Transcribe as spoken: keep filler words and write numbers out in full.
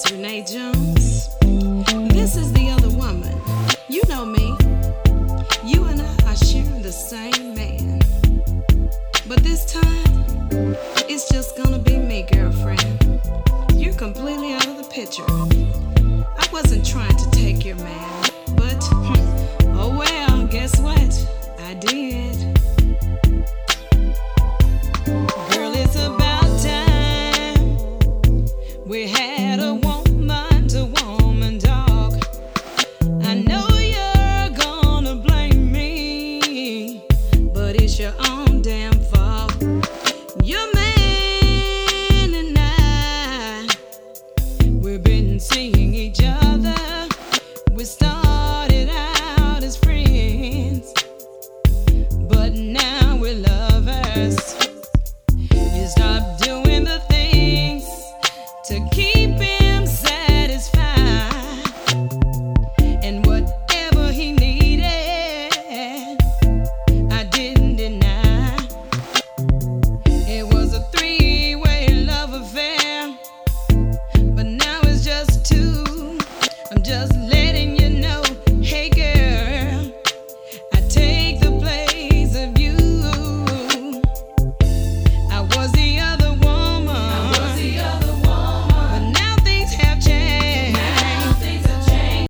Renee Jones. This is the other woman. You know me. You and I are sharing the same man. But this time, it's just gonna be me, girlfriend. You're completely out of the picture. I wasn't trying to take your man, but oh well, guess what? I did. Girl, it's about time we had a woman to woman talk. I know you're gonna blame me, but it's your own damn fault. Your man and I, we've been seeing each other. We started out as friends, but now we're lovers. You stopped doing the things to keep him satisfied, and whatever he needed, I didn't deny. It was a three-way love affair, but now it's just two.